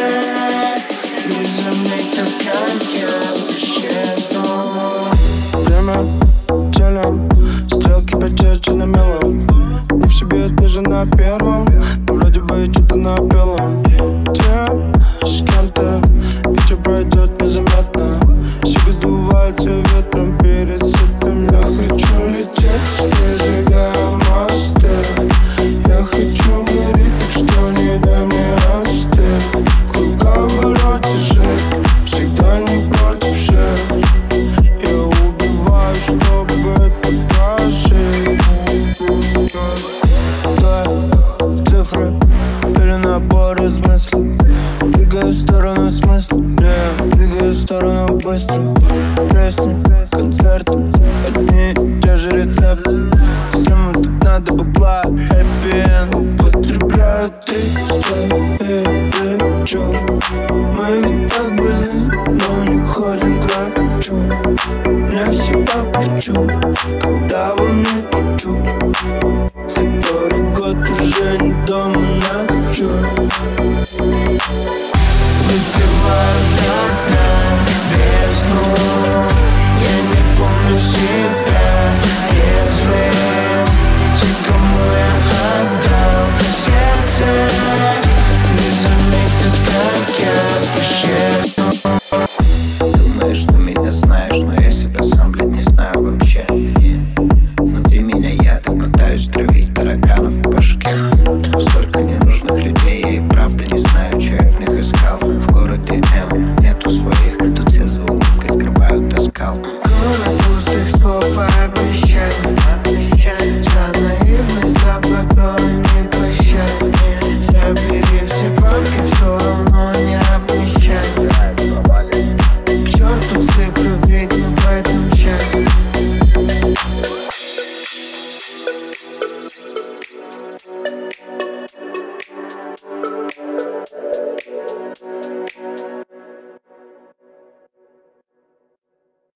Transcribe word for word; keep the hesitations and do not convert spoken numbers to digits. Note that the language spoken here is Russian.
не заметил, как я исчезну. Время телом, стрелки почерче на мелом. Не в себе, даже на первом, но вроде бы что-то на белом. Где с кем-то вечер пройдет незаметно. Сига сдувается ветром перед сытым. Я хочу лететь, сжигая мосты. Я хочу гореть, так что не дай мне остыть. В круговороте жить, всегда не против всех. Я убиваю, чтобы это прожить. Твои цифры или набор из мыслей. Двигаю в сторону смысла, yeah. Двигаю в сторону быстро. Песни, концерты, одни и те же рецепты. Всем тут надо бабла, happy end. Употребляю триста и плечу. Мы ведь так были, но не ходим к врачу. Я всегда плачу, когда во мне хочу. Который год уже не дома ночью. Выпиваю до дна бездну. Я не помню себя трезвым. Те, кому я отдал сердце, не заметят, как я исчезну. Думаешь, что меня знаешь, но я себя сам, блядь, не знаю вообще. Внутри меня я так пытаюсь травить тараганов в башке. Столько ненужных людей, я и правда не знаю, что я в них искал. В городе М нету своих, тут все за улыбкой скрывают оскал.